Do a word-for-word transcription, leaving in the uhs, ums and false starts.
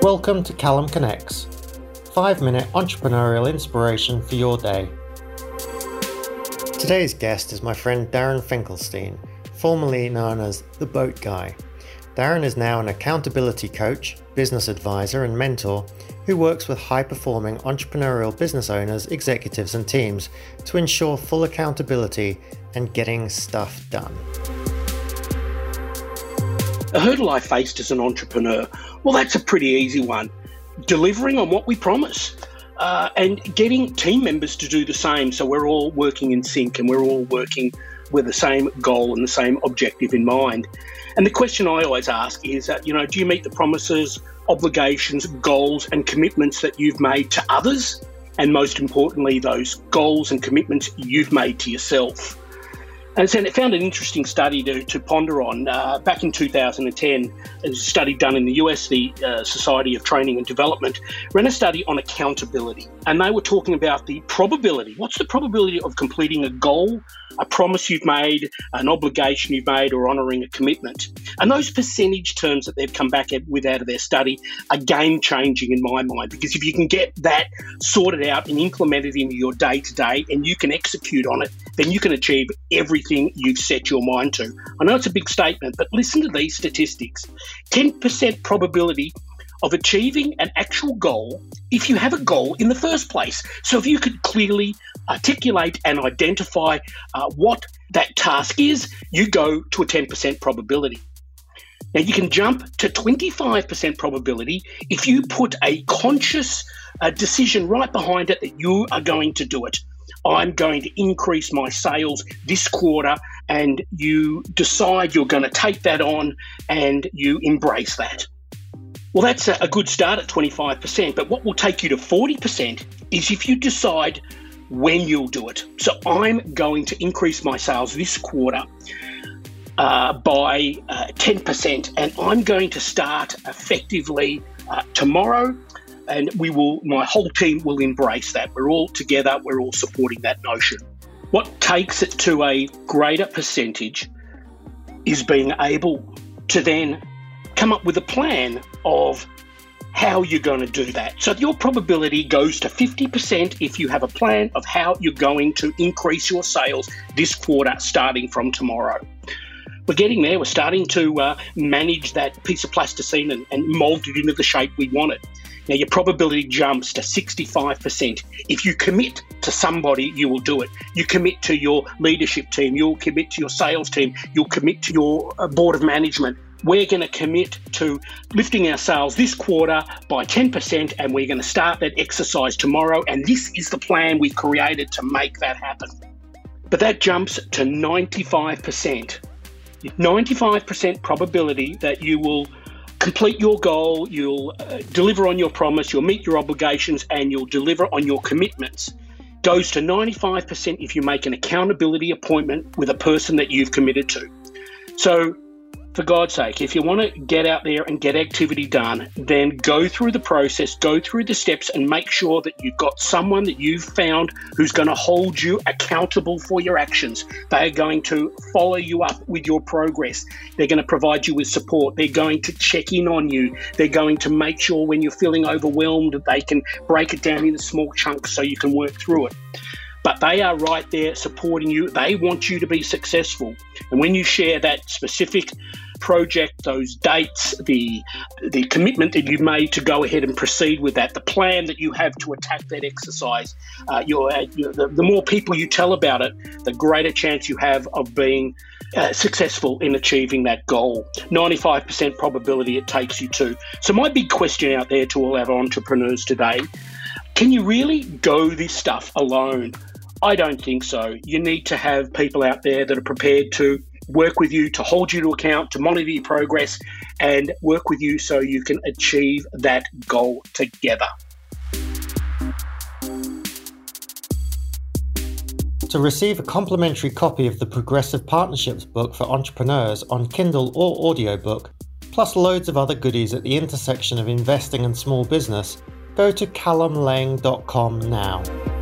Welcome to Callum Connects, five minute entrepreneurial inspiration for your day. Today's guest is my friend Darren Finkelstein, formerly known as The Boat Guy. Darren is now an accountability coach, business advisor and mentor who works with high-performing entrepreneurial business owners, executives and teams to ensure full accountability and getting stuff done. A hurdle I faced as an entrepreneur, well, that's a pretty easy one. Delivering on what we promise uh, and getting team members to do the same, so we're all working in sync and we're all working with the same goal and the same objective in mind. And the question I always ask is, uh, you know, do you meet the promises, obligations, goals and commitments that you've made to others? And most importantly, those goals and commitments you've made to yourself. And so I found an interesting study to, to ponder on. Uh, back in two thousand ten, there was a study done in the U S, the uh, Society of Training and Development, ran a study on accountability. And they were talking about the probability. What's the probability of completing a goal, a promise you've made, an obligation you've made, or honouring a commitment? And those percentage terms that they've come back with out of their study are game-changing in my mind, because if you can get that sorted out and implemented into your day-to-day and you can execute on it, then you can achieve everything you've set your mind to. I know it's a big statement, but listen to these statistics. ten percent probability of achieving an actual goal if you have a goal in the first place. So if you could clearly articulate and identify uh, what that task is, you go to a ten percent probability. Now you can jump to twenty-five percent probability if you put a conscious uh, decision right behind it that you are going to do it. I'm going to increase my sales this quarter, and you decide you're going to take that on and you embrace that. Well, that's a good start at twenty-five percent, but what will take you to forty percent is if you decide when you'll do it. So I'm going to increase my sales this quarter uh, by uh, ten percent, and I'm going to start effectively uh, tomorrow, and we will, my whole team will embrace that. We're all together, we're all supporting that notion. What takes it to a greater percentage is being able to then come up with a plan of how you're going to do that. So your probability goes to fifty percent if you have a plan of how you're going to increase your sales this quarter starting from tomorrow. We're getting there. We're starting to uh, manage that piece of plasticine and, and mold it into the shape we want it. Now your probability jumps to sixty-five percent. If you commit to somebody, you will do it. You commit to your leadership team, you'll commit to your sales team, you'll commit to your uh, board of management. We're going to commit to lifting our sales this quarter by ten percent, and we're going to start that exercise tomorrow. And this is the plan we've created to make that happen. But that jumps to ninety-five percent. ninety-five percent probability that you will complete your goal, you'll uh, deliver on your promise, you'll meet your obligations, and you'll deliver on your commitments. Goes to ninety-five percent if you make an accountability appointment with a person that you've committed to. So, for God's sake, if you want to get out there and get activity done, then go through the process, go through the steps, and make sure that you've got someone that you've found who's going to hold you accountable for your actions. They are going to follow you up with your progress. They're going to provide you with support. They're going to check in on you. They're going to make sure when you're feeling overwhelmed that they can break it down into small chunks so you can work through it. But they are right there supporting you. They want you to be successful. And when you share that specific project, those dates, the the commitment that you've made to go ahead and proceed with that, the plan that you have to attack that exercise, uh, you're, uh, you're, the, the more people you tell about it, the greater chance you have of being uh, successful in achieving that goal. ninety-five percent probability it takes you to. So my big question out there to all our entrepreneurs today, can you really go this stuff alone? I don't think so. You need to have people out there that are prepared to work with you, to hold you to account, to monitor your progress, and work with you so you can achieve that goal together. To receive a complimentary copy of the Progressive Partnerships book for entrepreneurs on Kindle or audiobook, plus loads of other goodies at the intersection of investing and small business, go to callum lang dot com now.